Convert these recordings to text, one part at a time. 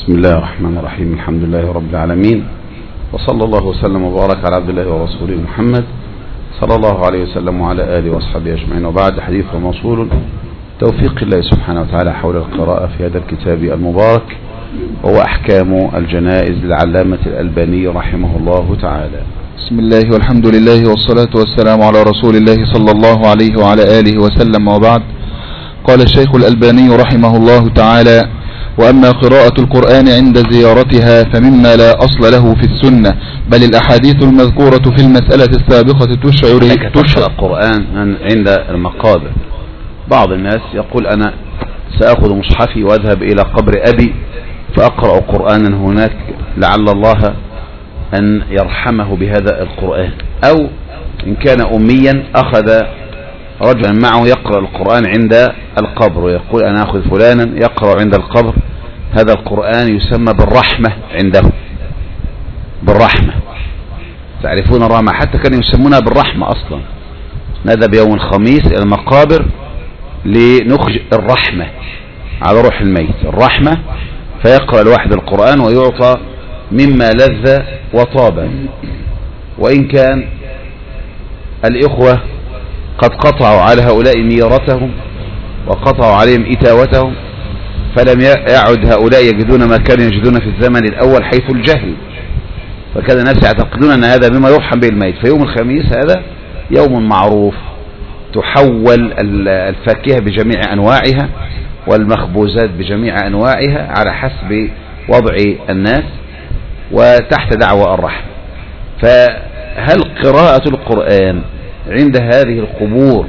بسم الله الرحمن الرحيم. الحمد لله رب العالمين، وصلى الله وسلم وبارك على عبد الله ورسوله محمد صلى الله عليه وسلم وعلى آله وأصحابه أجمعين. وبعد، حديث موصول توفيق الله سبحانه وتعالى حول القراءة في هذا الكتاب المبارك، وهو أحكام الجنائز للعلامة الألباني رحمه الله تعالى. بسم الله والحمد لله والصلاة والسلام على رسول الله صلى الله عليه وعلى آله وسلم. وبعد، قال الشيخ الألباني رحمه الله تعالى: وأما قراءة القرآن عند زيارتها فمما لا أصل له في السنة، بل الأحاديث المذكورة في المسألة السابقة تشعر القرآن عند المقابر. بعض الناس يقول: أنا سأخذ مصحفي وأذهب إلى قبر أبي فأقرأ قرآنا هناك لعل الله أن يرحمه بهذا القرآن. أو إن كان أميا أخذ رجلا معه يقرأ القرآن عند القبر، ويقول: أنا أخذ فلانا يقرأ عند القبر هذا القرآن، يسمى بالرحمة عنده، بالرحمة. تعرفون الرحمة، حتى كانوا يسمونها بالرحمة أصلا. نذهب يوم الخميس إلى المقابر لنخرج الرحمة على روح الميت، الرحمة، فيقرأ الواحد القرآن ويعطى مما لذ وطاب. وإن كان الإخوة قد قطعوا على هؤلاء ميرتهم وقطعوا عليهم إتاوتهم، فلم يعد هؤلاء يجدون ما كانوا يجدون في الزمن الأول حيث الجهل، فكان الناس يعتقدون أن هذا بما يرحم به الميت. فيوم الخميس هذا يوم معروف، تحول الفاكهة بجميع أنواعها والمخبوزات بجميع أنواعها على حسب وضع الناس وتحت دعوى الرحمة. فهل قراءة القرآن عند هذه القبور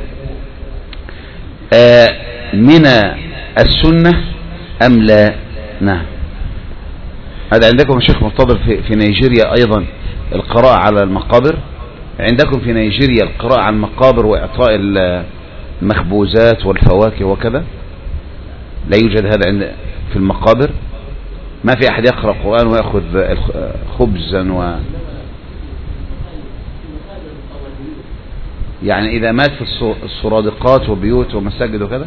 من السنة أم لا؟ نعم. هذا عندكم يا شيخ مرتضى في نيجيريا أيضا القراءة على المقابر. عندكم في نيجيريا القراءة على المقابر وإعطاء المخبوزات والفواكه وكذا؟ لا يوجد هذا في المقابر. ما في أحد يقرأ القرآن ويأخذ خبزا يعني إذا مات في السرادقات وبيوت ومساجد وكذا؟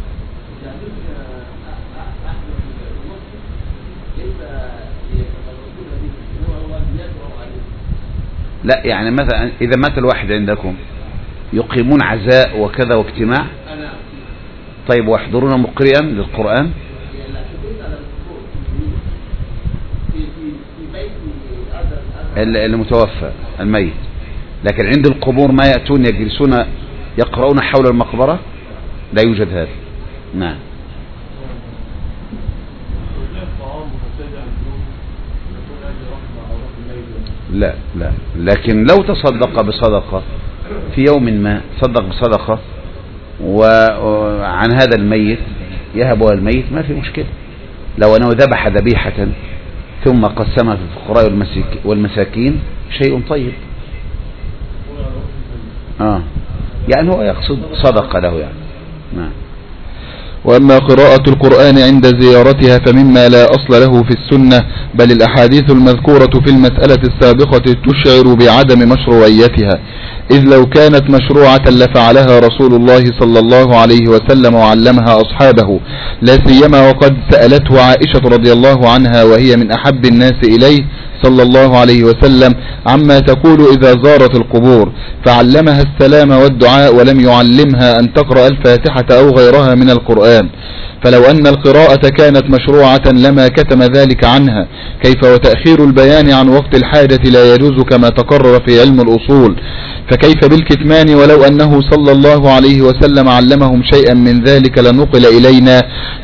لا، يعني مثلا إذا مات الواحد عندكم يقيمون عزاء وكذا واجتماع؟ طيب، ويحضرون مقرئا للقرآن؟ المتوفى الميت، لكن عند القبور ما يأتون يجلسون يقرؤون حول المقبرة؟ لا يوجد هذا. نعم. لا لا، لكن لو تصدق بصدقة في يوم ما، صدق بصدقة وعن هذا الميت يهبها الميت، ما في مشكلة. لو أنه ذبح ذبيحة ثم قسمها في الفقراء والمساكين شيء طيب. يعني هو يقصد صدقة له يعني. نعم. وأما قراءة القرآن عند زيارتها فمما لا أصل له في السنة، بل الأحاديث المذكورة في المسألة السابقة تشعر بعدم مشروعيتها، إذ لو كانت مشروعة لفعلها رسول الله صلى الله عليه وسلم وعلمها أصحابه، لا سيما وقد سألته عائشة رضي الله عنها وهي من أحب الناس إليه صلى الله عليه وسلم عما تقول إذا زارت القبور، فعلمها السلام والدعاء ولم يعلمها أن تقرأ الفاتحة أو غيرها من القرآن. فلو أن القراءة كانت مشروعة لما كتم ذلك عنها، كيف وتأخير البيان عن وقت الحاجة لا يجوز كما تقرر في علم الأصول، فكيف بالكتمان ولو أنه صلى الله عليه وسلم علمهم شيئا من ذلك لنقل إلينا،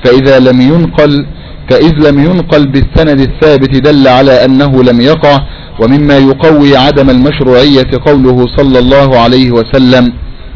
فإذ لم ينقل بالسند الثابت دل على أنه لم يقع. ومما يقوي عدم المشروعية قوله صلى الله عليه وسلم: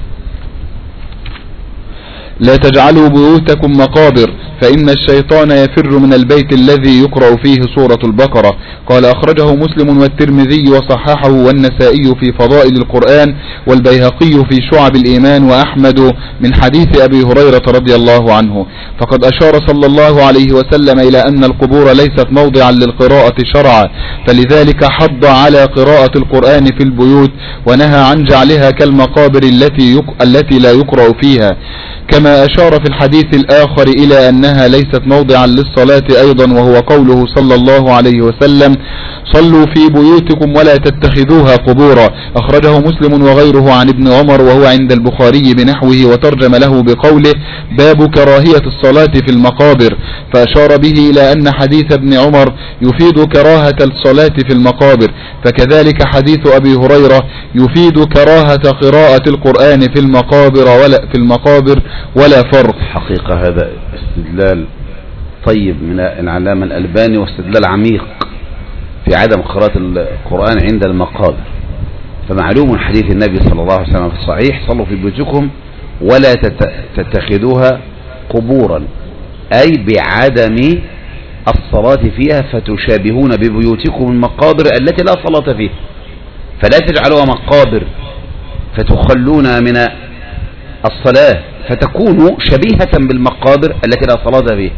لا تجعلوا بيوتكم مقابر فإن الشيطان يفر من البيت الذي يقرأ فيه سورة البقرة. قال: أخرجه مسلم والترمذي وصححه والنسائي في فضائل القرآن والبيهقي في شعب الإيمان وأحمد من حديث أبي هريرة رضي الله عنه. فقد أشار صلى الله عليه وسلم إلى أن القبور ليست موضعا للقراءة شرعا، فلذلك حض على قراءة القرآن في البيوت ونهى عن جعلها كالمقابر التي لا يقرأ فيها، كما وإنما أشار في الحديث الآخر إلى أنها ليست موضعا للصلاة أيضا، وهو قوله صلى الله عليه وسلم: صلوا في بيوتكم ولا تتخذوها قبورا. أخرجه مسلم وغيره عن ابن عمر، وهو عند البخاري بنحوه، وترجم له بقوله: باب كراهية الصلاة في المقابر، فأشار به إلى أن حديث ابن عمر يفيد كراهة الصلاة في المقابر، فكذلك حديث أبي هريرة يفيد كراهة قراءة القرآن في المقابر ولا فرق. حقيقة هذا استدلال طيب من العلامة الألباني، واستدلال عميق في عدم قراءة القرآن عند المقابر. فمعلوم من حديث النبي صلى الله عليه وسلم في الصحيح: صلوا في بيوتكم ولا تتخذوها قبورا، أي بعدم الصلاة فيها، فتشابهون ببيوتكم المقابر التي لا صلاة فيها، فلا تجعلوها مقابر فتخلون من الصلاة فتكونوا شبيهة بالمقابر التي لا صلاة فيها.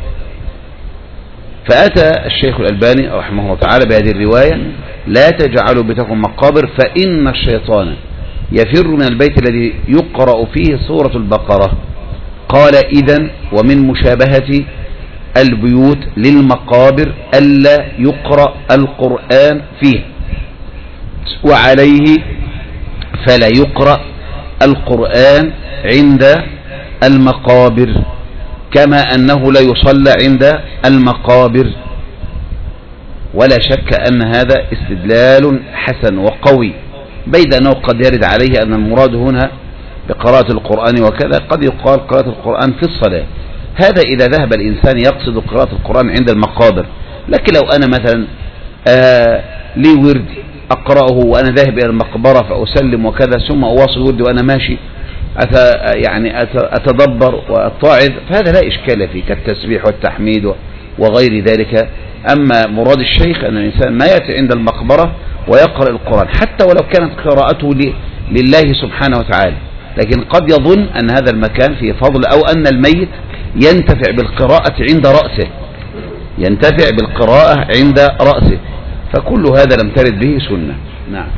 فأتى الشيخ الألباني رحمه الله تعالى بهذه الرواية: لا تجعلوا بيتكم مقابر فإن الشيطان يفر من البيت الذي يقرأ فيه سورة البقرة. قال: إذن ومن مشابهة البيوت للمقابر ألا يقرأ القرآن فيه، وعليه فلا يقرأ القرآن عند المقابر، كما أنه لا يصلى عند المقابر. ولا شك أن هذا استدلال حسن وقوي، بيد أنه قد يرد عليه أن المراد هنا بقراءة القرآن وكذا قد يقال قراءة القرآن في الصلاة. هذا إذا ذهب الإنسان يقصد قراءة القرآن عند المقابر. لكن لو أنا مثلا لي ورد أقرأه وأنا ذاهب إلى المقبرة فأسلم وكذا، ثم أواصل وردي وأنا ماشي أتدبر وأتعظ، فهذا لا إشكال فيه كالتسبيح والتحميد وغير ذلك. أما مراد الشيخ أن الإنسان ما يأتي عند المقبرة ويقرأ القرآن حتى ولو كانت قراءته لله سبحانه وتعالى، لكن قد يظن أن هذا المكان فيه فضل، أو أن الميت ينتفع بالقراءة عند رأسه، ينتفع بالقراءة عند رأسه، فكل هذا لم ترد به سنة. نعم.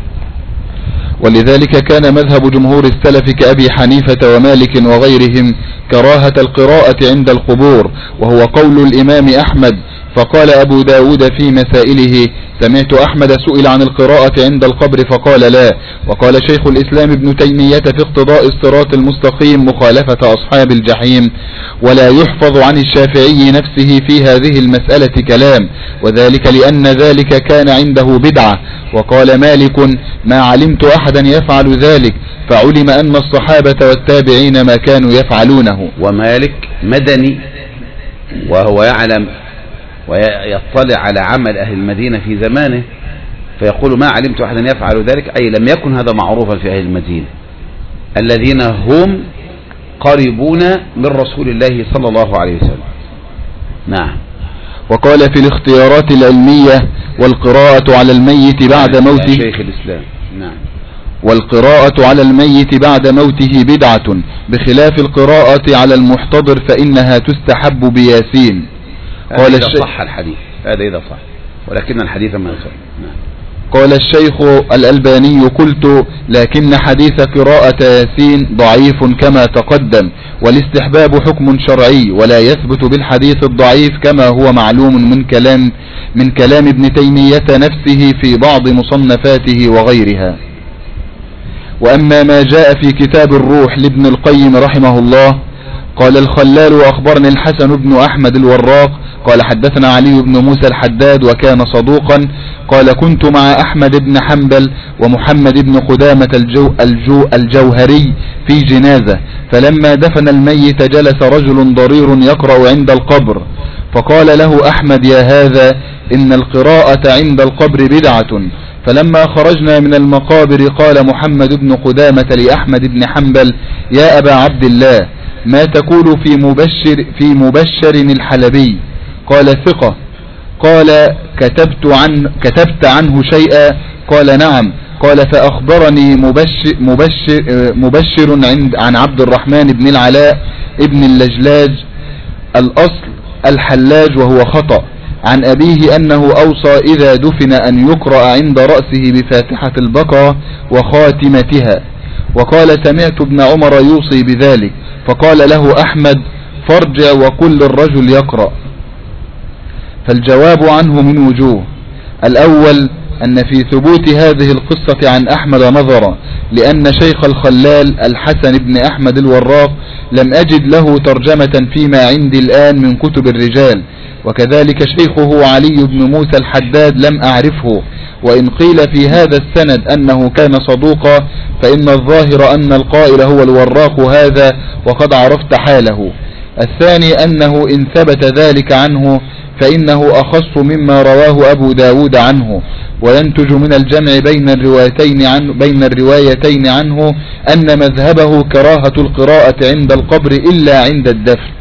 ولذلك كان مذهب جمهور السلف كأبي حنيفة ومالك وغيرهم كراهة القراءة عند القبور، وهو قول الإمام أحمد. فقال أبو داود في مسائله: سمعت أحمد سئل عن القراءة عند القبر فقال لا. وقال شيخ الإسلام ابن تيمية في اقتضاء الصراط المستقيم مخالفة أصحاب الجحيم: ولا يحفظ عن الشافعي نفسه في هذه المسألة كلام، وذلك لأن ذلك كان عنده بدعة. وقال مالك: ما علمت أحدا يفعل ذلك، فعلم أن الصحابة والتابعين ما كانوا يفعلونه. ومالك مدني وهو يعلم ويطلع على عمل أهل المدينة في زمانه، فيقول: ما علمت أحدا يفعل ذلك، أي لم يكن هذا معروفا في أهل المدينة الذين هم قريبون من رسول الله صلى الله عليه وسلم. نعم. وقال في الاختيارات العلمية: والقراءة على الميت بعد موته، شيخ الإسلام. نعم. والقراءة على الميت بعد موته بدعة، بخلاف القراءة على المحتضر فإنها تستحب بياسين. قال إذا صح الحديث، هذا إذا صح، ولكن الحديث ما يصح. نعم. قال الشيخ الألباني: قلت: لكن حديث قراءة ياسين ضعيف كما تقدم، والاستحباب حكم شرعي، ولا يثبت بالحديث الضعيف كما هو معلوم من كلام ابن تيمية نفسه في بعض مصنفاته وغيرها. وأما ما جاء في كتاب الروح لابن القيم رحمه الله: قال الخلال: وأخبرني الحسن بن أحمد الوراق قال حدثنا علي بن موسى الحداد وكان صدوقا، قال: كنت مع أحمد بن حنبل ومحمد بن قدامة الجوهري في جنازة، فلما دفن الميت جلس رجل ضرير يقرأ عند القبر، فقال له أحمد: يا هذا، إن القراءة عند القبر بدعة. فلما خرجنا من المقابر قال محمد بن قدامة لأحمد بن حنبل: يا أبا عبد الله، ما تقول في مبشر الحلبي؟ قال: ثقة. قال: كتبت عنه شيئا؟ قال: نعم. قال: فأخبرني مبشر عن عبد الرحمن بن العلاء ابن اللجلاج الأصل الحلاج، وهو خطأ، عن أبيه أنه أوصى إذا دفن أن يقرأ عند رأسه بفاتحة البقرة وخاتمتها، وقال سمعت ابن عمر يوصي بذلك، فقال له أحمد فارجع وكل الرجل يقرأ. فالجواب عنه من وجوه: الأول أن في ثبوت هذه القصة عن أحمد نظرا، لأن شيخ الخلال الحسن بن أحمد الوراق لم أجد له ترجمة فيما عندي الآن من كتب الرجال، وكذلك شيخه علي بن موسى الحداد لم أعرفه، وإن قيل في هذا السند أنه كان صدوقا فإن الظاهر أن القائل هو الوراق هذا، وقد عرفت حاله. الثاني أنه إن ثبت ذلك عنه فإنه أخص مما رواه أبو داود عنه، وينتج من الجمع بين الروايتين عنه أن مذهبه كراهة القراءة عند القبر إلا عند الدفن.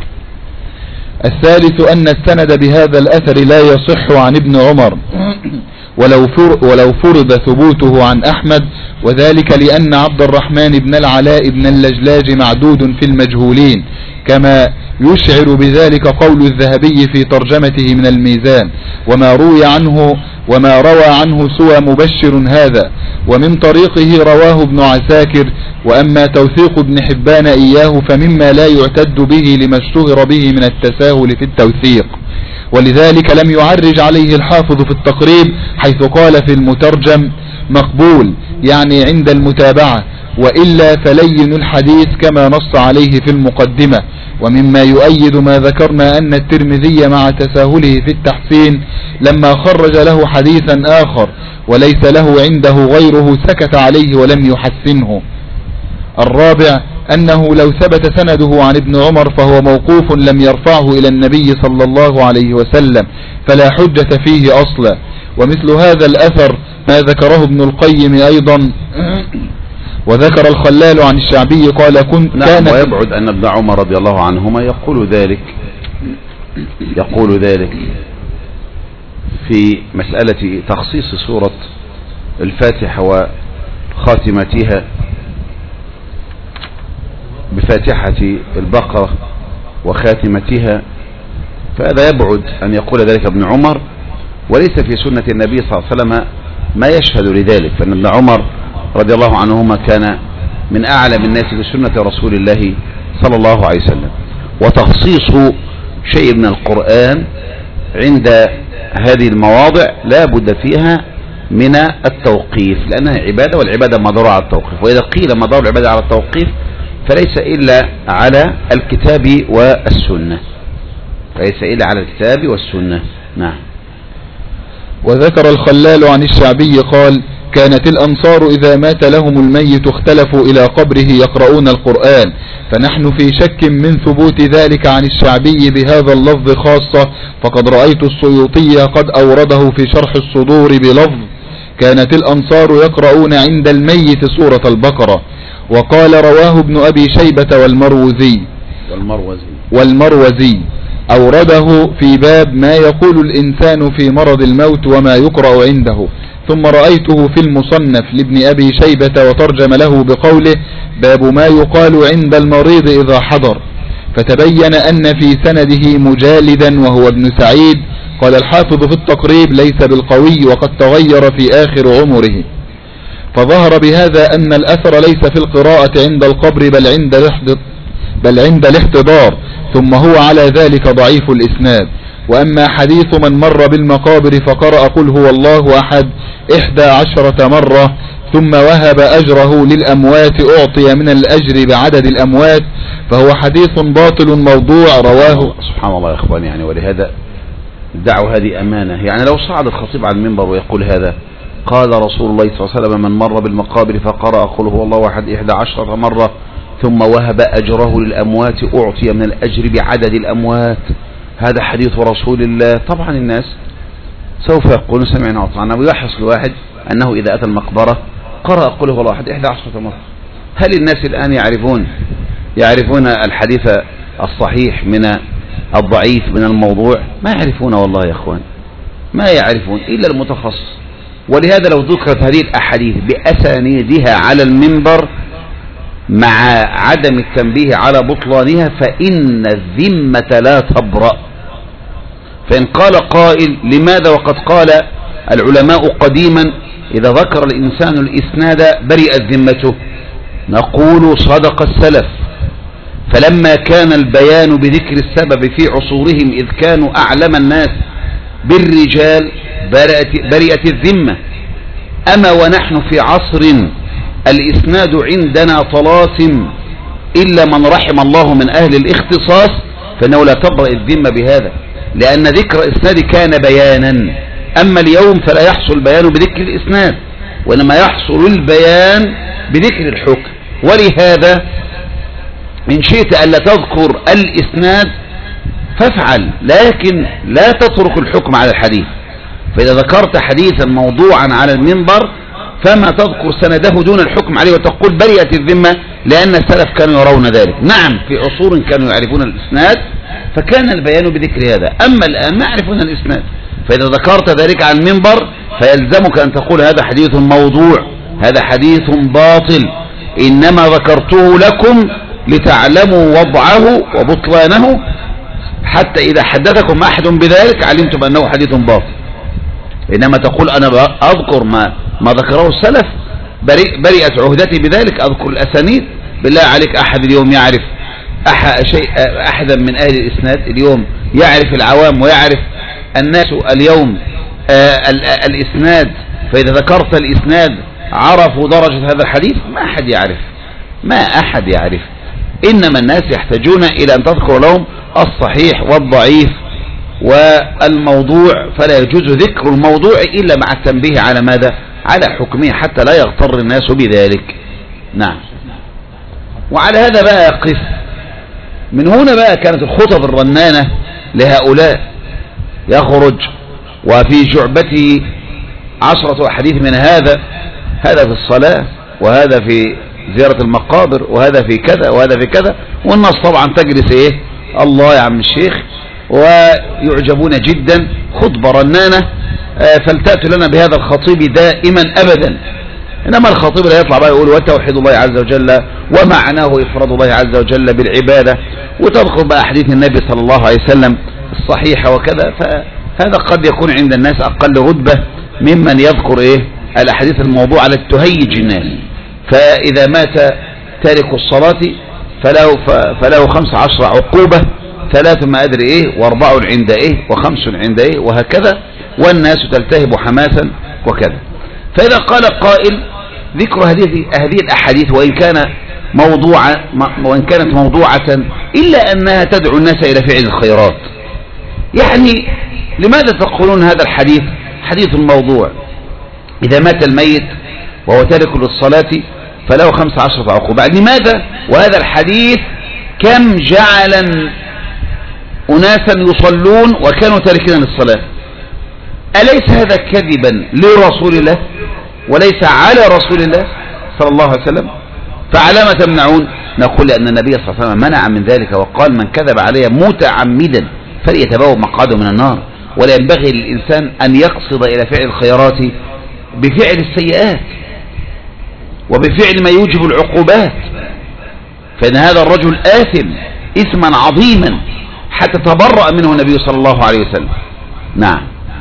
الثالث أن السند بهذا الأثر لا يصح عن ابن عمر ولو فرض ثبوته عن أحمد، وذلك لأن عبد الرحمن بن العلاء بن اللجلاج معدود في المجهولين، كما يشعر بذلك قول الذهبي في ترجمته من الميزان: وما روى عنه سوى مبشر هذا، ومن طريقه رواه ابن عساكر. وأما توثيق ابن حبان إياه فمما لا يعتد به لما اشتهر به من التساهل في التوثيق، ولذلك لم يعرج عليه الحافظ في التقريب حيث قال في المترجم مقبول، يعني عند المتابعة، وإلا فلين الحديث كما نص عليه في المقدمة. ومما يؤيد ما ذكرنا أن الترمذي مع تساهله في التحسين لما خرج له حديثا آخر وليس له عنده غيره سكت عليه ولم يحسنه. الرابع أنه لو ثبت سنده عن ابن عمر فهو موقوف لم يرفعه إلى النبي صلى الله عليه وسلم، فلا حجة فيه أصلا. ومثل هذا الأثر ما ذكره ابن القيم أيضا. وذكر الخلال عن الشعبي قال كان ويبعد أن ابن عمر رضي الله عنهما يقول ذلك في مسألة تخصيص سورة الفاتحة وخاتمتها بفاتحة البقرة وخاتمتها، فهذا يبعد أن يقول ذلك ابن عمر، وليس في سنة النبي صلى الله عليه وسلم ما يشهد لذلك، فإن ابن عمر رضي الله عنهما كان من أعلم الناس بسنة رسول الله صلى الله عليه وسلم. وتخصيص شيء من القرآن عند هذه المواضع لا بد فيها من التوقيف، لأنها عبادة، والعبادة مدار على التوقيف، وإذا قيل مدار العبادة على التوقيف فليس إلا على الكتاب والسنة، والسنة. نعم. وذكر الخلال عن الشعبي قال: كانت الأنصار إذا مات لهم الميت اختلفوا إلى قبره يقرؤون القرآن، فنحن في شك من ثبوت ذلك عن الشعبي بهذا اللفظ خاصة، فقد رأيت السيوطي قد أورده في شرح الصدور بلفظ: كانت الأنصار يقرؤون عند الميت سورة البقرة. وقال رواه ابن أبي شيبة والمروزي أورده في باب ما يقول الإنسان في مرض الموت وما يقرأ عنده. ثم رأيته في المصنف لابن أبي شيبة وترجم له بقوله: باب ما يقال عند المريض إذا حضر، فتبين أن في سنده مجالدا وهو ابن سعيد. قال الحافظ في التقريب: ليس بالقوي وقد تغير في آخر عمره. فظهر بهذا أن الأثر ليس في القراءة عند القبر بل عند الاحتضار، ثم هو على ذلك ضعيف الإسناد. وأما حديث من مر بالمقابر فقرأ قل هو الله أحد 11 مرة ثم وهب أجره للأموات أعطي من الأجر بعدد الأموات، فهو حديث باطل موضوع رواه. سبحان الله يا إخواني، يعني ولهذا الدعوة هذه أمانة. يعني لو صعد الخطيب على المنبر ويقول هذا قال رسول الله صلى الله عليه وسلم: من مر بالمقابر فقرأ قل هو الله أحد 11 مرة ثم وهب أجره للأموات أعطي من الأجر بعدد الأموات، هذا حديث رسول الله. طبعا الناس سوف يقولون سمعنا وأطعنا، ويلاحظ الواحد أنه إذا أتى المقبرة قرأ قل هو الله أحد 11 مرة. هل الناس الآن يعرفون الحديث الصحيح من الضعيف من الموضوع؟ ما يعرفون والله يا أخوان، ما يعرفون إلا المتخصص. ولهذا لو ذكرت هذه الأحاديث بأسانيدها على المنبر مع عدم التنبيه على بطلانها فإن الذمة لا تبرأ. فإن قال قائل: لماذا وقد قال العلماء قديما إذا ذكر الإنسان الإسناد برئت ذمته؟ نقول صدق السلف، فلما كان البيان بذكر السبب في عصورهم إذ كانوا أعلم الناس بالرجال برئت الذمة. أما ونحن في عصر الإسناد عندنا طلاسم إلا من رحم الله من أهل الاختصاص فإنه لا تبرأ الذمة بهذا، لأن ذكر إسناد كان بيانا. أما اليوم فلا يحصل بيان بذكر الإسناد، وإنما يحصل البيان بذكر الحكم. ولهذا إن شئت ألا تذكر الإسناد فافعل، لكن لا تترك الحكم على الحديث. فإذا ذكرت حديثا موضوعا على المنبر فما تذكر سنده دون الحكم عليه وتقول برئت الذمة، لأن السلف كانوا يرون ذلك. نعم في عصور كانوا يعرفون الإسناد فكان البيان بذكر هذا، أما الآن ما يعرفون الإسناد، فإذا ذكرت ذلك على المنبر فيلزمك أن تقول هذا حديث موضوع، هذا حديث باطل، إنما ذكرته لكم لتعلموا وضعه وبطلانه، حتى إذا حدثكم أحد بذلك علمتم أنه حديث باطل. إنما تقول أنا أذكر ما ذكره السلف، برئت عهدتي بذلك، أذكر الأسانيد. بالله عليك أحد اليوم يعرف أحدا من أهل الإسناد اليوم يعرف العوام ويعرف الناس اليوم الإسناد، فإذا ذكرت الإسناد عرفوا درجة هذا الحديث؟ ما أحد يعرف. إنما الناس يحتاجون إلى أن تذكر لهم الصحيح والضعيف والموضوع، فلا يجوز ذكر الموضوع إلا مع التنبيه على ماذا؟ على حكمه حتى لا يغتر الناس بذلك. نعم. وعلى هذا بقى يقف. من هنا بقى كانت الخطب الرنانة لهؤلاء، يخرج وفي جعبته 10 أحاديث من هذا في الصلاة، وهذا في زيارة المقابر، وهذا في كذا، وهذا في كذا، والناس طبعا تجلس ايه الله يا عم الشيخ ويعجبون جدا. خطبة رنانة فلتأتوا لنا بهذا الخطيب دائما أبدا. إنما الخطيب لا يطلع بقى يقول وتوحيد الله عز وجل ومعناه إفراد الله عز وجل بالعبادة، وتذكر بقى حديث النبي صلى الله عليه وسلم الصحيحة وكذا، فهذا قد يكون عند الناس أقل رتبة ممن يذكر الأحاديث الموضوعة التي تهيج الناس. فإذا مات تارك الصلاة فله 15 عقوبة، 3 ما أدري و4 عند و5 عند وهكذا، والناس تلتهب حماسا وكذا. فإذا قال قائل ذكر هذه الأحاديث وإن كانت موضوعة إلا أنها تدعو الناس إلى فعل الخيرات، يعني لماذا تقولون هذا الحديث حديث موضوع؟ إذا مات الميت وهو تارك للصلاة فله 15 عقوبة، لماذا؟ وهذا الحديث كم جعل أناسا يصلون وكانوا تاركين للصلاة؟ أليس هذا كذبا لرسول الله وليس على رسول الله صلى الله عليه وسلم؟ فعلى ما تمنعون؟ نقول لأن النبي صلى الله عليه وسلم منع من ذلك وقال من كذب علي متعمدا فليتبوأ مقعده من النار. ولا ينبغي للإنسان أن يقصد إلى فعل الخيرات بفعل السيئات وبفعل ما يوجب العقوبات، فإن هذا الرجل آثم إثما عظيما حتى تبرأ منه النبي صلى الله عليه وسلم. نعم.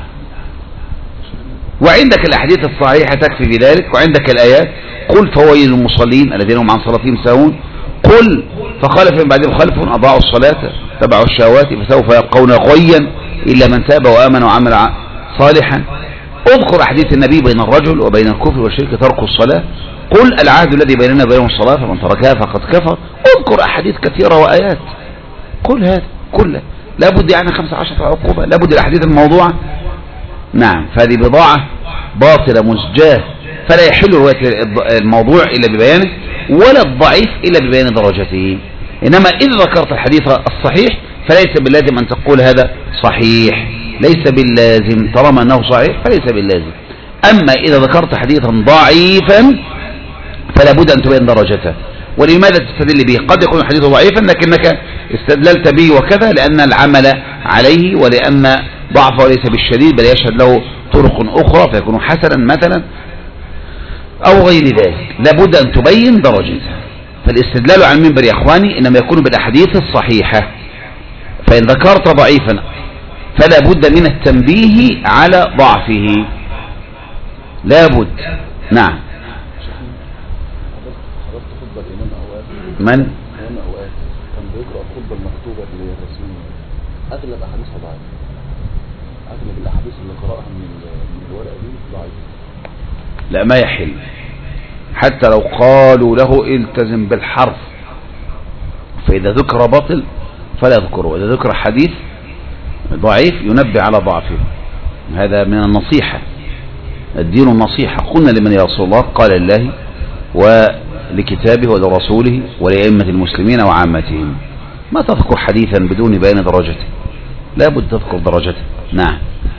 وعندك الأحاديث الصحيحة تكفي في ذلك، وعندك الآيات قل فويل للمصلين الذين هم عن صلاتهم ساهون، قل فخلف من بعدهم خلف أضاعوا الصلاة تبعوا الشهوات فسوف يلقون غيا إلا من تاب وآمن وعمل صالحا. اذكر أحاديث النبي بين الرجل وبين الكفر والشرك ترك الصلاة، قل العهد الذي بيننا وبينهم الصلاة فمن تركها فقد كفر. اذكر أحاديث كثيرة وآيات. قل هذا كله، لابد يعني 15 عقوبة، لابد الأحاديث الموضوعة. نعم. فهذه بضاعة باطلة مزجاة، فلا يحل رواية الموضوع إلا ببيانه ولا الضعيف إلا ببيان درجته. إنما إذا ذكرت الحديث الصحيح فليس باللازم أن تقول هذا صحيح، ليس باللازم، طالما أنه صحيح فليس باللازم. أما إذا ذكرت حديثا ضعيفا فلا بد أن تبين درجته. ولماذا تستدل به؟ قد يكون الحديث ضعيفا لكنك استدللت به وكذا لأن العمل عليه، ولأن ضعفه ليس بالشديد بل يشهد له طرق أخرى فيكون حسنا مثلا أو غير ذلك. لابد أن تبين درجته. فالاستدلال على المنبر يا إخواني إنما يكون بالأحاديث الصحيحة. فإن ذكرت ضعيفا فلا بد من التنبيه على ضعفه، لا بد. نعم. خطبة من؟ كان أوقات كان بيقرأ الخطبة المكتوبة للرسول أغلب أحاديثها ضعيفة، أغلب الأحاديث اللي قرأها من الورقة دي ضعيفة. لا ما يحل، حتى لو قالوا له التزم بالحرف، فإذا ذكر باطل فلا يذكره، وإذا ذكر حديث ضعيف ينبه على ضعفه. هذا من النصيحة، الدين النصيحة. قلنا لمن يا رسول الله؟ قال الله ولكتابه ولرسوله ولأئمة المسلمين وعامتهم. ما تذكر حديثا بدون بيان درجته، لا بد تذكر درجته. نعم.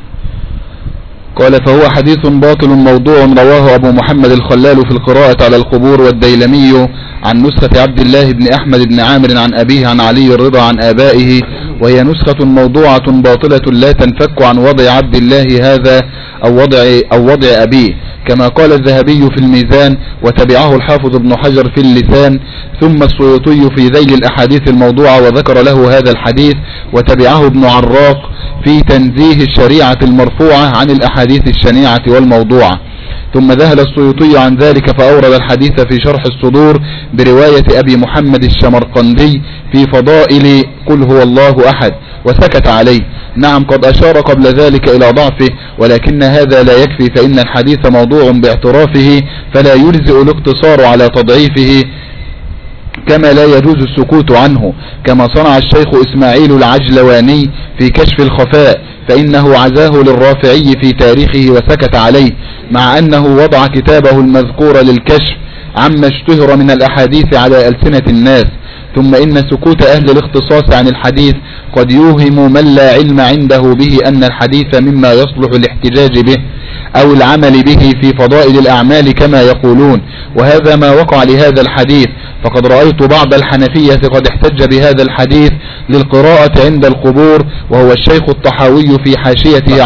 قال فهو حديث باطل موضوع رواه أبو محمد الخلال في القراءة على القبور، والديلمي عن نسخة عبد الله بن أحمد بن عامر عن أبيه عن علي الرضا عن آبائه، وهي نسخة موضوعة باطلة لا تنفك عن وضع عبد الله هذا أو وضع أبيه، كما قال الذهبي في الميزان، وتبعه الحافظ ابن حجر في اللسان، ثم السيوطي في ذيل الأحاديث الموضوعة وذكر له هذا الحديث، وتبعه ابن عراق في تنزيه الشريعة المرفوعة عن الأحاديث الشنيعة والموضوعة. ثم ذهل السيوطي عن ذلك فأورد الحديث في شرح الصدور برواية أبي محمد الشمرقندي في فضائل قل هو الله أحد، وسكت عليه. نعم قد أشار قبل ذلك إلى ضعفه، ولكن هذا لا يكفي، فإن الحديث موضوع باعترافه، فلا يلزئ الاقتصار على تضعيفه، كما لا يجوز السكوت عنه، كما صنع الشيخ إسماعيل العجلواني في كشف الخفاء، فإنه عزاه للرافعي في تاريخه وسكت عليه، مع أنه وضع كتابه المذكور للكشف عما اشتهر من الأحاديث على ألسنة الناس. ثم إن سكوت أهل الاختصاص عن الحديث قد يوهم من لا علم عنده به أن الحديث مما يصلح الاحتجاج به أو العمل به في فضائل الأعمال كما يقولون، وهذا ما وقع لهذا الحديث. فقد رأيت بعض الحنفية قد احتج بهذا الحديث للقراءة عند القبور، وهو الشيخ الطحاوي في حاشيته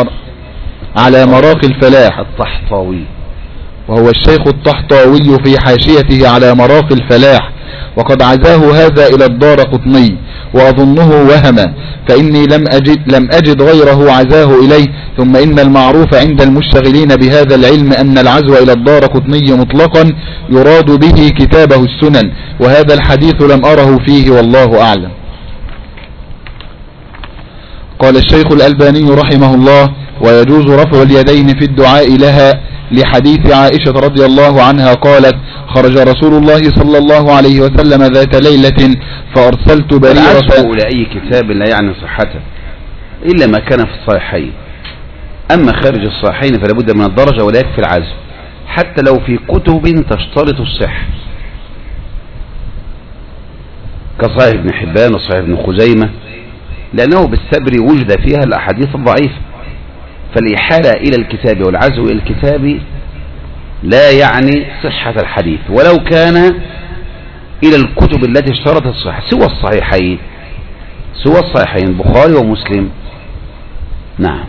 على مراقي الفلاح وهو الشيخ الطحطاوي في حاشيته على مراقي الفلاح، وقد عزاه هذا إلى الدارقطني، وأظنه وهما، فإني لم أجد غيره عزاه إليه. ثم إن المعروف عند المشتغلين بهذا العلم أن العزو إلى الدارقطني مطلقا يراد به كتابه السنن، وهذا الحديث لم أره فيه والله أعلم. قال الشيخ الألباني رحمه الله: ويجوز رفع اليدين في الدعاء لها، لحديث عائشة رضي الله عنها قالت: خرج رسول الله صلى الله عليه وسلم ذات ليلة فأرسلت بريرة. العزو لأي كتاب لا يعني صحته إلا ما كان في الصحيحين، أما خارج الصحيحين فلا بد من الدرجة ولا يكفي العزو، حتى لو في كتب تشترط الصحة كصحيح ابن حبان وصحيح ابن خزيمة، لأنه بالسبر وجد فيها الأحاديث الضعيفة. فالإحالة إلى الكتاب والعزو إلى الكتاب لا يعني صحة الحديث، ولو كان إلى الكتب التي اشترطت الصحة سوى الصحيحين البخاري ومسلم. نعم.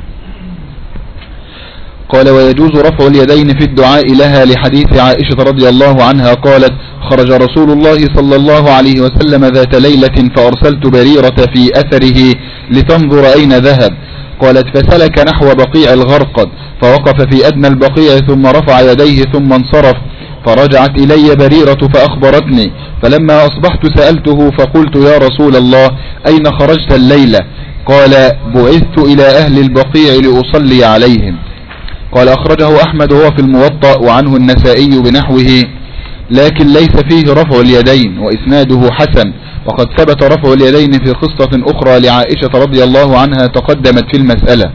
قال: ويجوز رفع اليدين في الدعاء لها، لحديث عائشة رضي الله عنها قالت: خرج رسول الله صلى الله عليه وسلم ذات ليلة فأرسلت بريرة في أثره لتنظر أين ذهب. قالت: فسلك نحو بقيع الغرقد، فوقف في أدنى البقيع ثم رفع يديه ثم انصرف، فرجعت إلي بريرة فأخبرتني، فلما أصبحت سألته فقلت: يا رسول الله أين خرجت الليلة؟ قال: بعثت إلى أهل البقيع لأصلي عليهم. قال: أخرجه أحمد وهو في الموطأ، وعنه النسائي بنحوه، لكن ليس فيه رفع اليدين، وإسناده حسن، وقد ثبت رفع اليدين في قصة أخرى لعائشة رضي الله عنها تقدمت في المسألة.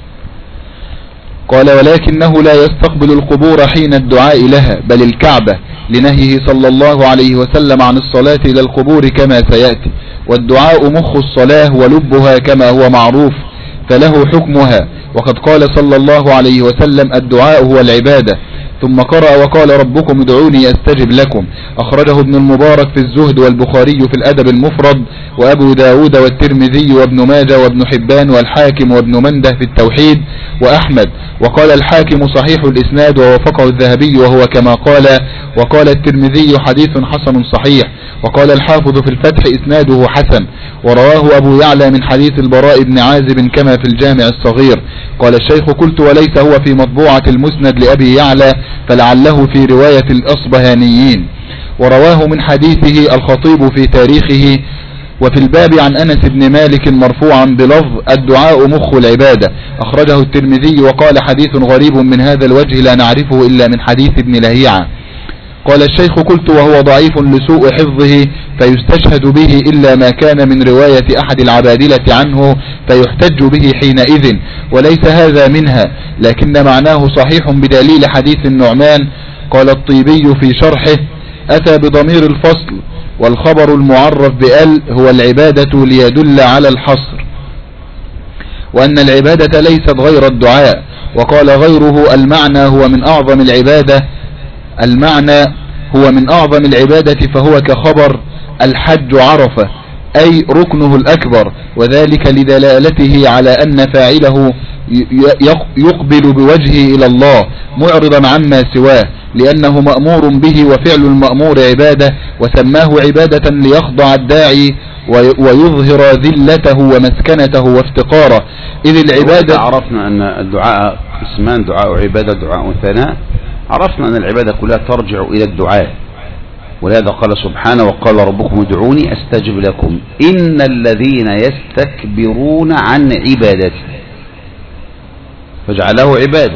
قال: ولكنه لا يستقبل القبور حين الدعاء لها، بل الكعبة، لنهيه صلى الله عليه وسلم عن الصلاة إلى القبور كما سيأتي، والدعاء مخ الصلاة ولبها كما هو معروف، فله حكمها. وقد قال صلى الله عليه وسلم: الدعاء هو العبادة. ثم قرأ: وقال ربكم ادعوني أستجب لكم. أخرجه ابن المبارك في الزهد، والبخاري في الأدب المفرد، وأبو داود والترمذي وابن ماجه وابن حبان والحاكم وابن منده في التوحيد، وأحمد. وقال الحاكم صحيح الإسناد ووافقه الذهبي وهو كما قال. وقال الترمذي حديث حسن صحيح. وقال الحافظ في الفتح إسناده حسن، ورواه أبو يعلى من حديث البراء بن عازب كما في الجامع الصغير. قال الشيخ: قلت: وليس هو في مطبوعة المسند لأبي يعلى، فلعله في رواية الأصبهانيين. ورواه من حديثه الخطيب في تاريخه. وفي الباب عن أنس بن مالك مرفوعا بلفظ الدعاء مخ العبادة، أخرجه الترمذي وقال حديث غريب من هذا الوجه لا نعرفه إلا من حديث ابن لهيعة. قال الشيخ قلت وهو ضعيف لسوء حفظه فيستشهد به إلا ما كان من رواية أحد العبادلة عنه فيحتج به حينئذ، وليس هذا منها، لكن معناه صحيح بدليل حديث النعمان. قال الطيبي في شرحه أتى بضمير الفصل، والخبر المعرف بأل هو العبادة ليدل على الحصر، وأن العبادة ليست غير الدعاء. وقال غيره المعنى هو من أعظم العبادة فهو كخبر الحج عرفة أي ركنه الأكبر، وذلك لدلالته على أن فاعله يقبل بوجهه إلى الله معرضا عما سواه، لأنه مأمور به، وفعل المأمور عبادة، وسماه عبادة ليخضع الداعي ويظهر ذلته ومسكنته وافتقاره. إذ العبادة عرفنا أن الدعاء اسمان، دعاء عبادة دعاء ثناء. عرفنا أن العبادة كلها ترجع إلى الدعاء، ولهذا قال سبحانه وقال ربكم ادعوني أستجب لكم إن الذين يستكبرون عن عبادتي، فجعله عباده.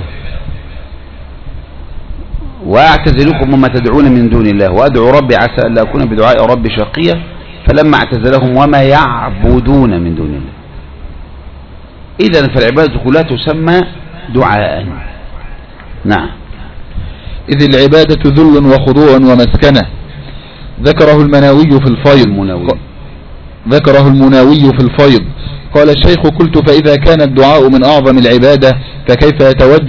وأعتزلكم وما تدعون من دون الله وأدعو ربي عسى ألا أكون بدعاء ربي شقيا فلما اعتزلهم وما يعبدون من دون الله. إذن فالعبادة كلها تسمى دعاء. نعم. إذ العبادة ذل وخضوع ومسكنة. ذكره المناوي في الفيض. قال الشيخ قلت فإذا كان الدعاء من أعظم العبادة فكيف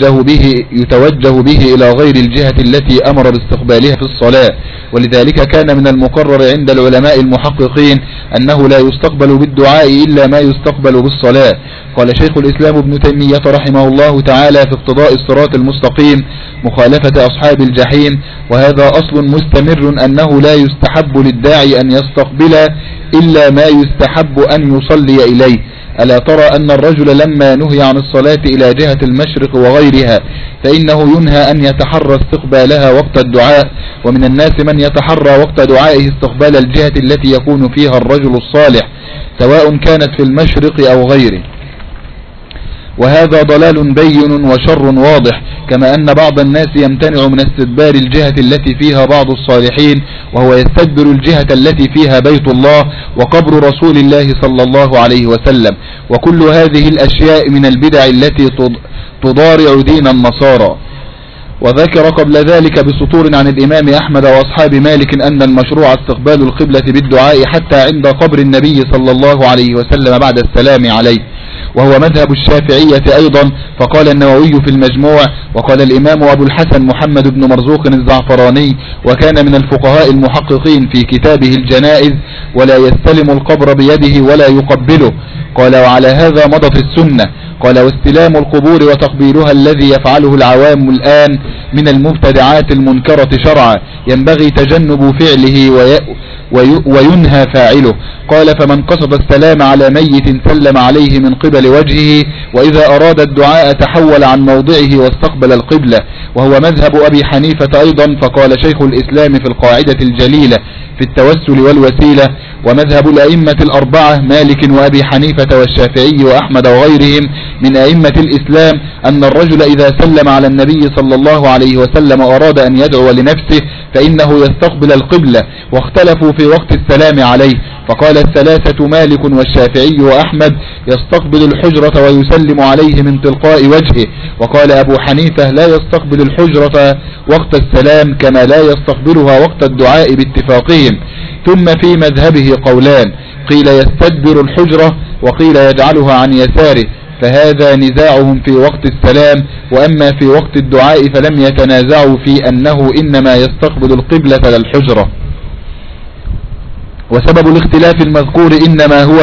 يتوجه به إلى غير الجهة التي أمر باستقبالها في الصلاة؟ ولذلك كان من المقرر عند العلماء المحققين أنه لا يستقبل بالدعاء إلا ما يستقبل بالصلاة. قال شيخ الإسلام ابن تيمية رحمه الله تعالى في اقتضاء الصراط المستقيم مخالفة أصحاب الجحيم، وهذا أصل مستمر أنه لا يستحب للداعي أن يستقبل إلا ما يستحب أن يصلي إليه. ألا ترى أن الرجل لما نهي عن الصلاة إلى جهة المشرق وغيرها فإنه ينهى أن يتحرى استقبالها وقت الدعاء، ومن الناس من يتحرى وقت دعائه استقبال الجهة التي يكون فيها الرجل الصالح سواء كانت في المشرق أو غيره، وهذا ضلال بين وشر واضح. كما أن بعض الناس يمتنع من استدبار الجهة التي فيها بعض الصالحين، وهو يستدبر الجهة التي فيها بيت الله وقبر رسول الله صلى الله عليه وسلم. وكل هذه الأشياء من البدع التي تضارع دين النصارى. وذكر قبل ذلك بسطور عن الإمام أحمد وأصحاب مالك أن المشروع استقبال القبلة بالدعاء حتى عند قبر النبي صلى الله عليه وسلم بعد السلام عليه، وهو مذهب الشافعية أيضا. فقال النووي في المجموع وقال الإمام أبو الحسن محمد بن مرزوق الزعفراني وكان من الفقهاء المحققين في كتابه الجنائز ولا يستلم القبر بيده ولا يقبله. قال وعلى هذا مضت السنة. قال واستلام القبور وتقبيلها الذي يفعله العوام الآن من المبتدعات المنكرة شرعا ينبغي تجنب فعله وينهى فاعله. قال فمن قصد السلام على ميت سلم عليه من قبل وجهه، وإذا أراد الدعاء تحول عن موضعه واستقبل القبلة، وهو مذهب أبي حنيفة أيضا. فقال شيخ الإسلام في القاعدة الجليلة في التوسل والوسيلة ومذهب الأئمة الأربعة مالك وأبي حنيفة والشافعي وأحمد وغيرهم من أئمة الإسلام أن الرجل إذا سلم على النبي صلى الله عليه وسلم أراد أن يدعو لنفسه فإنه يستقبل القبلة، واختلفوا في وقت السلام عليه. فقال الثلاثة مالك والشافعي وأحمد يستقبل الحجرة ويسلم عليه من تلقاء وجهه. وقال أبو حنيفة لا يستقبل الحجرة وقت السلام كما لا يستقبلها وقت الدعاء باتفاقهم. ثم في مذهبه قولان، قيل يستدبر الحجرة وقيل يجعلها عن يساره، فهذا نزاعهم في وقت السلام. وأما في وقت الدعاء فلم يتنازعوا في أنه إنما يستقبل القبلة للحجرة. وسبب الاختلاف المذكور إنما هو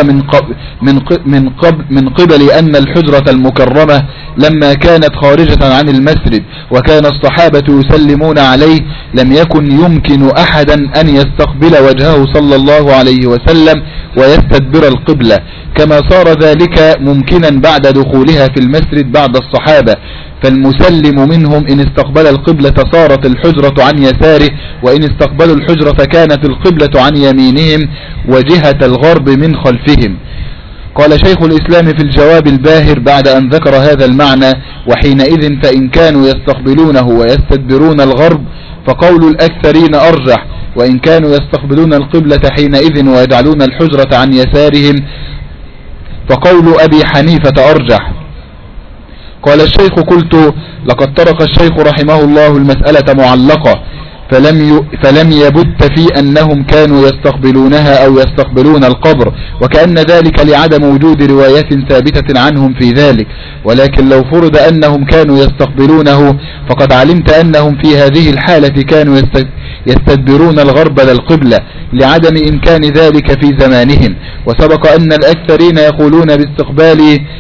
من قبل أن الحجرة المكرمة لما كانت خارجة عن المسجد وكان الصحابة يسلمون عليه لم يكن يمكن أحدا أن يستقبل وجهه صلى الله عليه وسلم ويستدبر القبلة، كما صار ذلك ممكنا بعد دخولها في المسجد بعد الصحابة، فالمسلم منهم إن استقبل القبلة صارت الحجرة عن يساره، وإن استقبلوا الحجرة كانت القبلة عن يمينهم وجهة الغرب من خلفهم. قال شيخ الإسلام في الجواب الباهر بعد أن ذكر هذا المعنى: وحينئذ فإن كانوا يستقبلونه ويستدبرون الغرب فقول الأكثرين أرجح، وإن كانوا يستقبلون القبلة حينئذ ويجعلون الحجرة عن يسارهم فقول أبي حنيفة أرجح. قال الشيخ: قلت: لقد طرق الشيخ رحمه الله المسألة معلقة، فلم يبت في أنهم كانوا يستقبلونها أو يستقبلون القبر، وكأن ذلك لعدم وجود رواية ثابتة عنهم في ذلك، ولكن لو فرض أنهم كانوا يستقبلونه فقد علمت أنهم في هذه الحالة كانوا يستدبرون الغرب للقبلة لعدم إمكان ذلك في زمانهم، وسبق أن الأكثرين يقولون باستقبال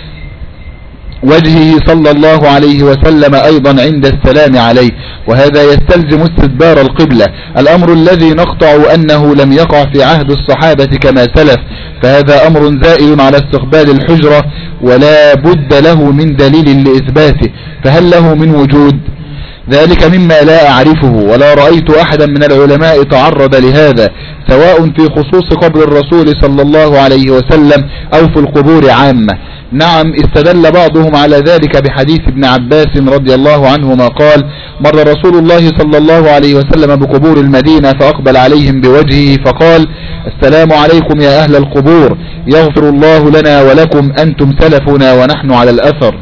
وجهه صلى الله عليه وسلم أيضا عند السلام عليه، وهذا يستلزم استدبار القبلة، الأمر الذي نقطع أنه لم يقع في عهد الصحابة كما سلف، فهذا أمر زائد على استقبال الحجرة ولا بد له من دليل لإثباته، فهل له من وجود؟ ذلك مما لا أعرفه، ولا رأيت أحدا من العلماء تعرض لهذا، سواء في خصوص قبر الرسول صلى الله عليه وسلم أو في القبور عامة. نعم، استدل بعضهم على ذلك بحديث ابن عباس رضي الله عنهما قال: مر رسول الله صلى الله عليه وسلم بقبور المدينة فأقبل عليهم بوجهه فقال: السلام عليكم يا أهل القبور، يغفر الله لنا ولكم، أنتم سلفنا ونحن على الأثر.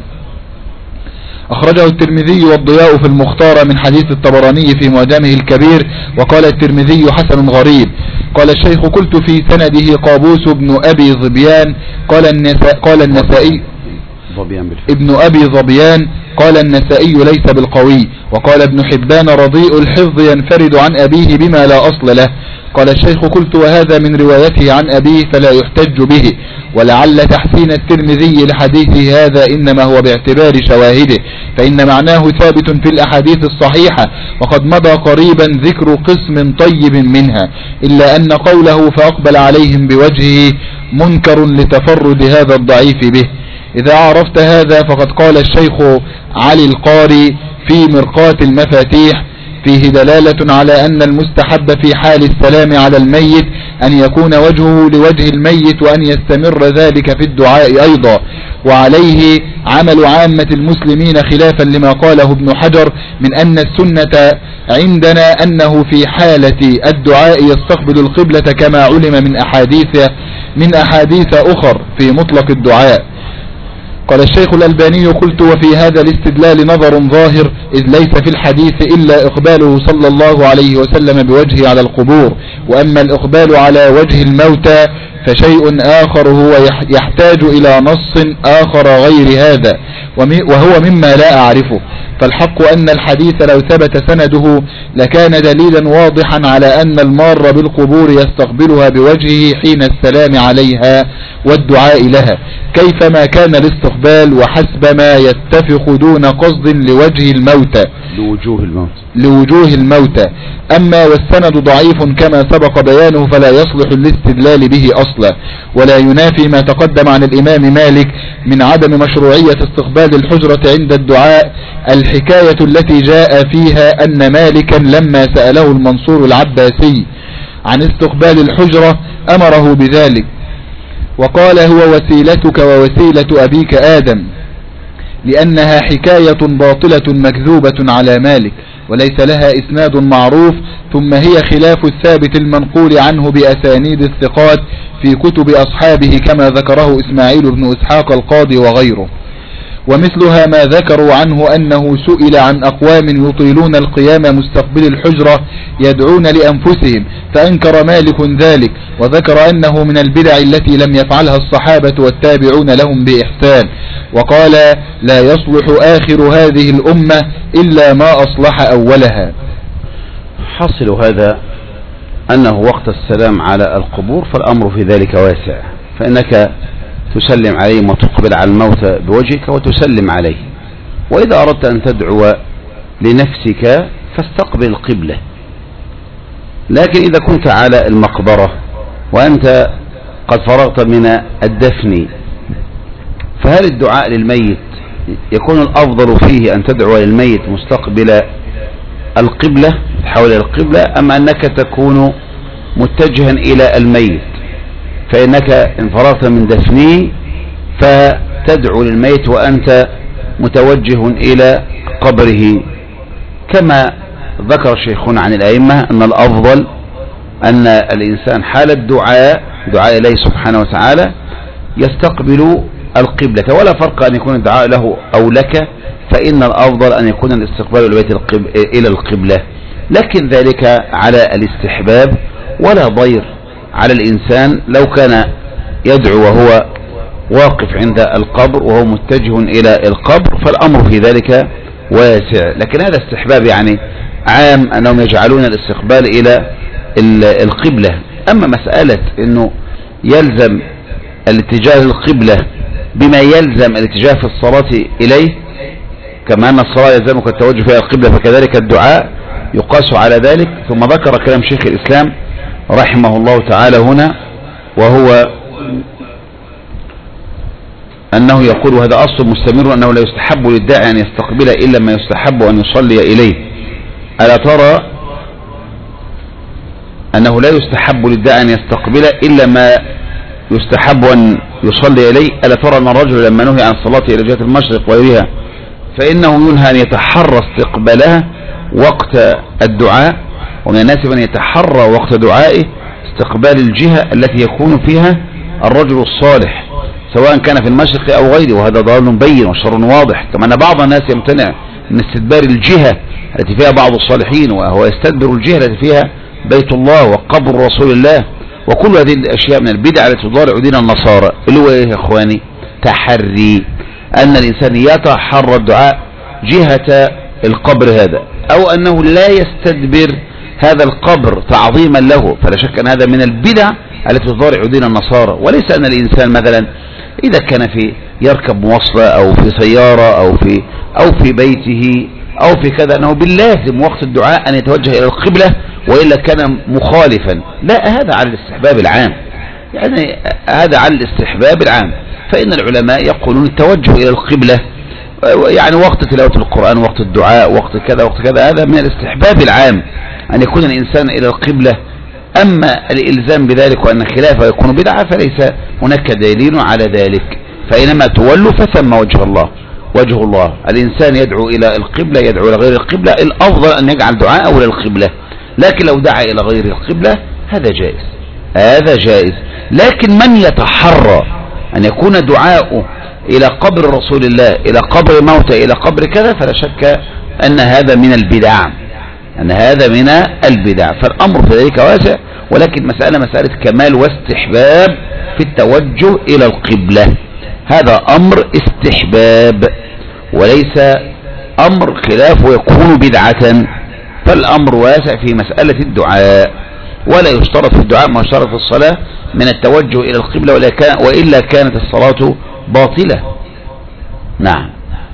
أخرجه الترمذي والضياء في المختار من حديث الطبراني في معجمه الكبير، وقال الترمذي حسن غريب. قال الشيخ: قلت في سنده قابوس بن أبي ظبيان قال النسائي ابن أبي ظبيان قال النسائي ليس بالقوي، وقال ابن حبان رديء الحفظ ينفرد عن أبيه بما لا أصل له. قال الشيخ: قلت وهذا من روايته عن أبيه فلا يحتج به، ولعل تحسين الترمذي لحديثه هذا إنما هو باعتبار شواهده، فإن معناه ثابت في الأحاديث الصحيحة، وقد مضى قريبا ذكر قسم طيب منها، إلا أن قوله فأقبل عليهم بوجهه منكر لتفرد هذا الضعيف به. إذا عرفت هذا فقد قال الشيخ علي القاري في مرقاة المفاتيح: فيه دلالة على أن المستحب في حال السلام على الميت أن يكون وجهه لوجه الميت وأن يستمر ذلك في الدعاء أيضا، وعليه عمل عامة المسلمين خلافا لما قاله ابن حجر من أن السنة عندنا أنه في حالة الدعاء يستقبل القبلة كما علم من أحاديث أخر في مطلق الدعاء. قال الشيخ الألباني: قلت وفي هذا الاستدلال نظر ظاهر، إذ ليس في الحديث إلا إقباله صلى الله عليه وسلم بوجهه على القبور، وأما الإقبال على وجه الموتى فشيء آخر هو يحتاج إلى نص آخر غير هذا، وهو مما لا أعرفه. فالحق أن الحديث لو ثبت سنده لكان دليلا واضحا على أن المار بالقبور يستقبلها بوجهه حين السلام عليها والدعاء لها، كيفما كان الاستقبال وحسب ما يتفق دون قصد لوجوه الموتى. أما والسند ضعيف كما سبق بيانه فلا يصلح الاستدلال به أصلا، ولا ينافي ما تقدم عن الإمام مالك من عدم مشروعية استقبال الحجرة عند الدعاء، الحكاية التي جاء فيها أن مالكا لما سأله المنصور العباسي عن استقبال الحجرة أمره بذلك، وقال: هو وسيلتك ووسيلة أبيك آدم، لأنها حكاية باطلة مكذوبة على مالك وليس لها إسناد معروف، ثم هي خلاف الثابت المنقول عنه بأسانيد الثقات في كتب أصحابه كما ذكره إسماعيل بن إسحاق القاضي وغيره. ومثلها ما ذكروا عنه أنه سئل عن أقوام يطيلون القيام مستقبل الحجرة يدعون لأنفسهم فأنكر مالك ذلك، وذكر أنه من البدع التي لم يفعلها الصحابة والتابعون لهم بإحسان، وقال: لا يصلح آخر هذه الأمة إلا ما أصلح أولها. حصل هذا أنه وقت السلام على القبور فالأمر في ذلك واسع، فإنك تسلم عليهم وتقبل على الموت بوجهك وتسلم عليه، وإذا أردت أن تدعو لنفسك فاستقبل القبلة. لكن إذا كنت على المقبرة وأنت قد فرغت من الدفن فهل الدعاء للميت يكون الأفضل فيه أن تدعو للميت مستقبل القبلة تحول إلى القبلة، أم أنك تكون متجها إلى الميت، فإنك إن فرغت من دفنه فتدعو للميت وأنت متوجه إلى قبره، كما ذكر شيخنا عن الأئمة أن الأفضل أن الإنسان حال الدعاء إليه سبحانه وتعالى يستقبل القبلة، ولا فرق أن يكون الدعاء له أو لك، فإن الأفضل أن يكون الاستقبال إلى القبلة، لكن ذلك على الاستحباب، ولا ضير على الإنسان لو كان يدعو وهو واقف عند القبر وهو متجه إلى القبر، فالأمر في ذلك واسع. لكن هذا استحباب يعني عام أنهم يجعلون الاستقبال إلى القبلة. أما مسألة أنه يلزم الاتجاه للقبلة بما يلزم الاتجاه في الصلاة إليه، كما أن الصلاة يلزمك التوجه فيها القبلة، فكذلك الدعاء يقاس على ذلك. ثم ذكر كلام شيخ الإسلام رحمه الله تعالى هنا، وهو أنه يقول، وهذا أصل مستمر، أنه لا يستحب للداعي أن يستقبل إلا ما يستحب أن يصلي إليه. ألا ترى أنه لا يستحب للداعي أن يستقبل إلا ما يستحب أن يصلي إليه؟ ألا ترى أن الرجل لما نهي عن الصلاة إلى جهة المشرق وغيرها فإنه ينهى أن يتحرى استقبالها وقت الدعاء، ومن الناس من يتحرى وقت دعائه استقبال الجهة التي يكون فيها الرجل الصالح سواء كان في المشرق أو غيره، وهذا ضلال بين وشر واضح. كما أن بعض الناس يمتنع من استدبار الجهة التي فيها بعض الصالحين، وهو يستدبر الجهة التي فيها بيت الله وقبر رسول الله، وكل هذه الأشياء من البدع التي تضارع دين النصارى. اللي هو إيه يا إخواني؟ تحري، أن الإنسان يتحرى الدعاء جهة القبر هذا، أو أنه لا يستدبر هذا القبر تعظيما له، فلا شك أن هذا من البدع التي تضارع دين النصارى. وليس أن الإنسان مثلا إذا كان يركب مواصلة أو في سيارة أو في بيته أو في كذا أنه باللازم وقت الدعاء أن يتوجه إلى القبلة وإلا كان مخالفا، لا، هذا على الاستحباب العام، يعني هذا على الاستحباب العام. فإن العلماء يقولون التوجه إلى القبلة يعني وقت تلاوة القرآن، وقت الدعاء، وقت كذا وقت كذا، هذا من الاستحباب العام أن يكون الإنسان إلى القبلة. أما الإلزام بذلك وأن خلافه يكون بدعة فليس هناك دليل على ذلك، فإنما تولوا فثم وجه الله. الإنسان يدعو إلى القبلة، يدعو إلى غير القبلة، الأفضل أن يجعل دعاءه إلى القبلة، لكن لو دعا إلى غير القبلة هذا جائز. لكن من يتحرى أن يكون دعاؤه إلى قبر رسول الله، إلى قبر موتى، إلى قبر كذا، فلا شك أن هذا من البدع، فالأمر في ذلك واسع. ولكن مسألة كمال واستحباب في التوجه إلى القبلة، هذا أمر استحباب وليس أمر خلافه يكون بدعة. فالأمر واسع في مسألة الدعاء، ولا يشترط في الدعاء ما يشترط في الصلاة من التوجه إلى القبلة، وإلا كانت الصلاة باطلة. نعم.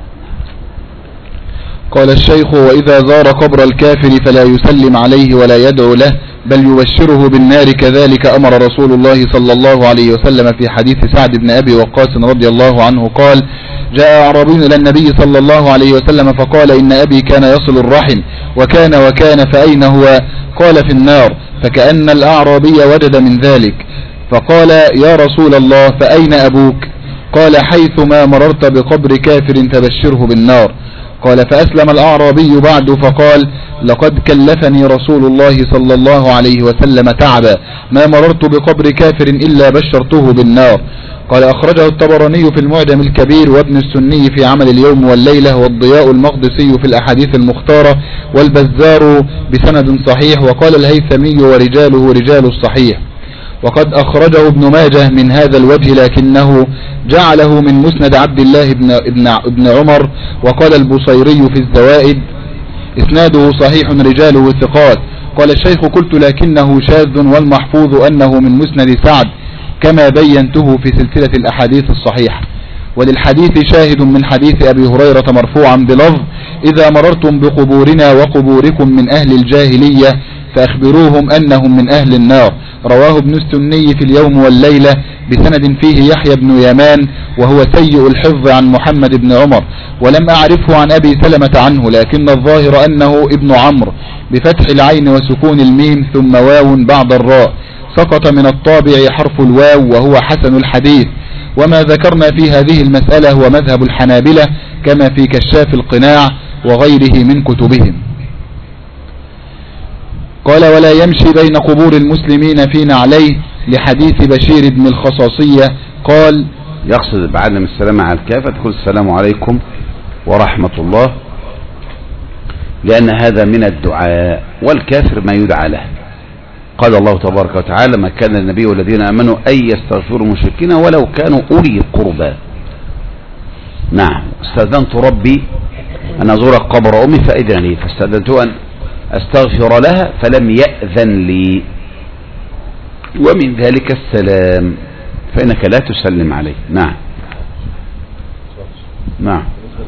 قال الشيخ: وإذا زار قبر الكافر فلا يسلم عليه ولا يدعو له، بل يبشره بالنار. كذلك أمر رسول الله صلى الله عليه وسلم في حديث سعد بن أبي وقاص رضي الله عنه قال: جاء أعرابي إلى النبي صلى الله عليه وسلم فقال: إن أبي كان يصل الرحم وكان فأين هو؟ قال: في النار. فكأن الأعرابي وجد من ذلك فقال: يا رسول الله فأين أبوك؟ قال: حيثما مررت بقبر كافر فبشره بالنار. قال: فأسلم الأعرابي بعد فقال: لقد كلفني رسول الله صلى الله عليه وسلم تعبا، ما مررت بقبر كافر إلا بشرته بالنار. قال: أخرجه الطبراني في المعجم الكبير، وابن السني في عمل اليوم والليلة، والضياء المقدسي في الأحاديث المختارة، والبزار بسند صحيح. وقال الهيثمي: ورجاله رجال الصحيح. وقد أخرجه ابن ماجه من هذا الوجه لكنه جعله من مسند عبد الله ابن عمر. وقال البصيري في الزوائد: إسناده صحيح رجاله ثقات. قال الشيخ: قلت لكنه شاذ، والمحفوظ أنه من مسند سعد كما بينته في سلسلة الأحاديث الصحيحة. وللحديث شاهد من حديث أبي هريرة مرفوعا بلفظ: إذا مررتم بقبورنا وقبوركم من أهل الجاهلية فأخبروهم أنهم من أهل النار. رواه ابن السني في اليوم والليلة بسند فيه يحيى بن يمان وهو سيء الحفظ عن محمد بن عمر، ولم أعرفه عن أبي سلمة عنه، لكن الظاهر أنه ابن عمرو بفتح العين وسكون الميم ثم واو بعد الراء، سقط من الطابع حرف الواو وهو حسن الحديث. وما ذكرنا في هذه المسألة هو مذهب الحنابلة كما في كشاف القناع وغيره من كتبهم. قال ولا يمشي بين قبور المسلمين في نعليه لحديث بشير بن الخصاصية قال، يقصد بعدم السلام على الكافر تقول السلام عليكم ورحمة الله، لأن هذا من الدعاء، والكافر ما يدعى له. قال الله تبارك وتعالى ما كان النبي والذين آمنوا أن يستغفروا المشركين ولو كانوا أولي قربى. نعم، استأذنت ربي أن أزور قبر أمي فأذن لي، فاستأذنت أن أستغفر لها فلم يأذن لي، ومن ذلك السلام، فإنك لا تسلم عليه. نعم نعم.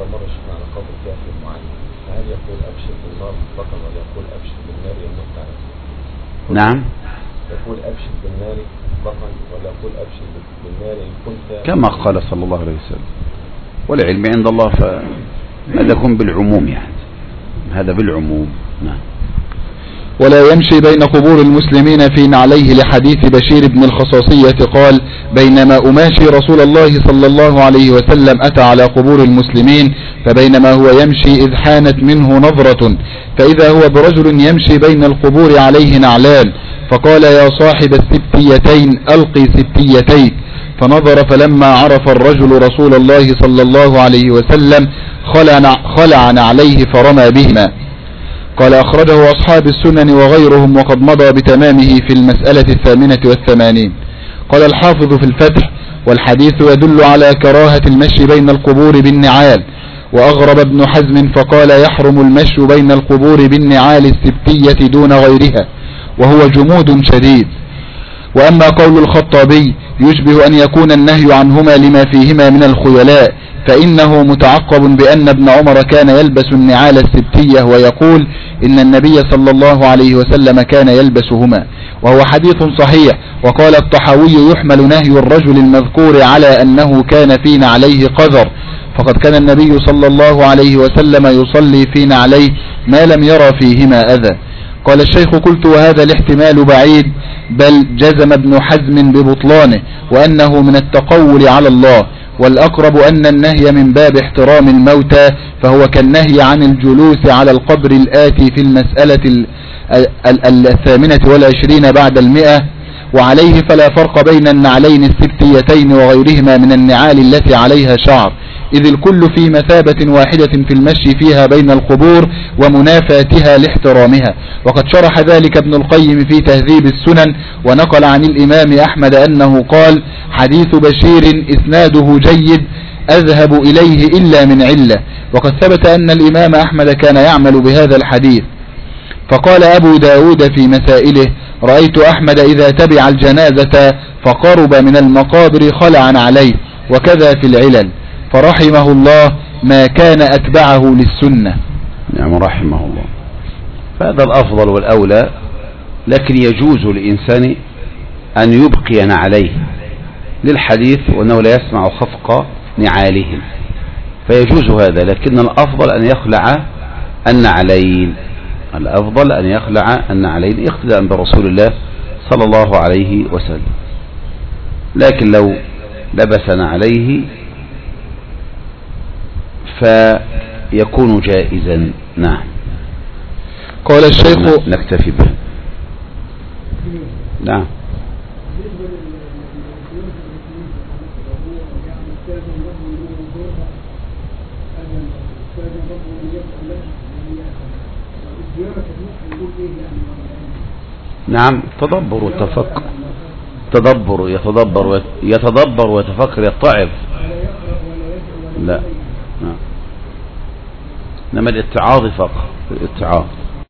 نعم، يقول أبشر بالنار فقط ولا يقول أبشر بالنار إن كنت كما قال صلى الله عليه وسلم، والعلم عند الله، فهذا يكون بالعموم، يعني هذا بالعموم. نعم. ولا يمشي بين قبور المسلمين في نعليه لحديث بشير بن الخصاصية قال بينما أماشي رسول الله صلى الله عليه وسلم أتى على قبور المسلمين، فبينما هو يمشي إذ حانت منه نظرة فإذا هو برجل يمشي بين القبور عليه نعلان، فقال يا صاحب السبتيتين ألقي سبتيتيك، فنظر فلما عرف الرجل رسول الله صلى الله عليه وسلم خلع نعليه فرمى بهما. قال أخرجه أصحاب السنن وغيرهم وقد مضى بتمامه في المسألة 88. قال الحافظ في الفتح والحديث يدل على كراهة المشي بين القبور بالنعال. وأغرب ابن حزم فقال يحرم المشي بين القبور بالنعال السبتية دون غيرها، وهو جمود شديد. وأما قول الخطابي يشبه أن يكون النهي عنهما لما فيهما من الخيلاء، فإنه متعقب بأن ابن عمر كان يلبس النعال السبتية، ويقول إن النبي صلى الله عليه وسلم كان يلبسهما، وهو حديث صحيح. وقال الطحاوي يحمل نهي الرجل المذكور على أنه كان في نعليه قذر، فقد كان النبي صلى الله عليه وسلم يصلي في نعليه ما لم يرى فيهما أذى. قال الشيخ قلت وهذا الاحتمال بعيد، بل جزم ابن حزم ببطلانه وأنه من التقول على الله، والأقرب أن النهي من باب احترام الموتى، فهو كالنهي عن الجلوس على القبر الآتي في المسألة 28 بعد 100. وعليه فلا فرق بين النعلين السبتيتين وغيرهما من النعال التي عليها شعر، إذ الكل في مثابة واحدة في المشي فيها بين القبور ومنافاتها لاحترامها. وقد شرح ذلك ابن القيم في تهذيب السنن، ونقل عن الإمام أحمد أنه قال حديث بشير إسناده جيد أذهب إليه إلا من علة. وقد ثبت أن الإمام أحمد كان يعمل بهذا الحديث. فقال أبو داود في مسائله رأيت أحمد إذا تبع الجنازة فقرب من المقابر خلعا عليه، وكذا في العلل، فرحمه الله ما كان أتبعه للسنة. نعم رحمه الله. فهذا الأفضل والأولى، لكن يجوز للإنسان أن يبقي نعليه للحديث وأنه لا يسمع خفق نعالهم، فيجوز هذا، لكن الأفضل أن يخلع النعلين، الأفضل أن يخلع النعلين اقتداء برسول الله صلى الله عليه وسلم. لكن لو لبس نعليه فيكون جائزا. نعم. قال الشيخ نكتفي به. نعم. نعم، تدبر وتفكر، يتدبر ويتفكر، يتعظ. لا، نعم، انما الاتعاظ فقط، الاتعاظ.